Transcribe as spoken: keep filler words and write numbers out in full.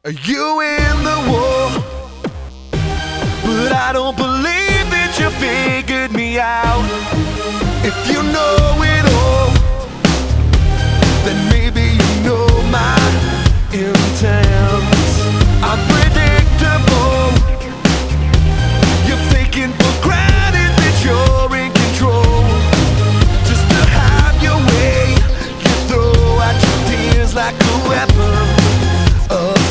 You in the war, but I don't believe that you figured me out. If you know it all, then maybe you know my intent. I'm predictable. You're taking for granted that you're in control. Just to have your way, you throw out your tears like a weapon. Oh,